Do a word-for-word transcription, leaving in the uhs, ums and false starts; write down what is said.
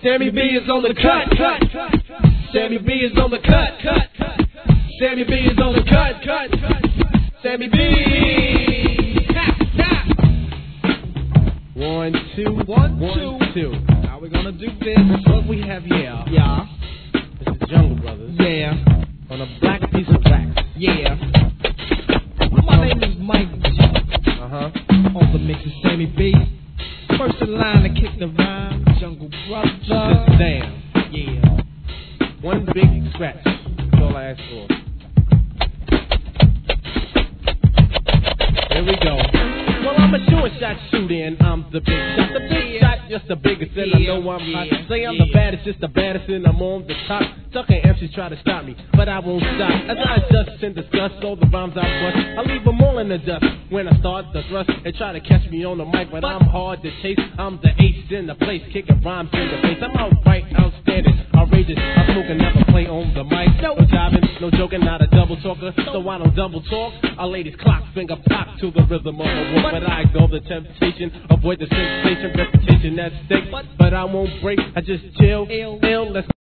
Sammy B is on the cut, cut. Sammy B is on the cut, cut. Sammy B is on the cut, cut. Sammy B. One, two, one, two, two. How we gonna do this? What we have here? Yeah. This is Jungle Brothers. Yeah. On a black piece of wax. Yeah. My name is Mike G. Uh huh. On the mix is Sammy B. First in line to kick the rhyme, Jungle Brothers. Just damn. Yeah. One big scratch. That's all I ask for. Here we go. Well, I'm a sure shot shooter and I'm the big shot. The big shot, just the biggest, and I know I'm hot. Say I'm the baddest, just the baddest, and I'm on the top. Tucking M Cs try to stop me, but I won't stop. As I adjust and discuss all the rhymes I bust, I leave them all in the dust when I start the thrust. They try to catch me on the mic, but I'm hard to chase. I'm the ace in the place, kicking rhymes in the face. I'm outright outstanding, outrageous. I smoke and never play on the mic. No jiving, no joking, not a double talker, so I don't double talk. Our ladies clock, finger pop to the rhythm of a walk, but I ignore the temptation, avoid the sensation, reputation at stake. But I won't break, I just chill, ill, ill. Let's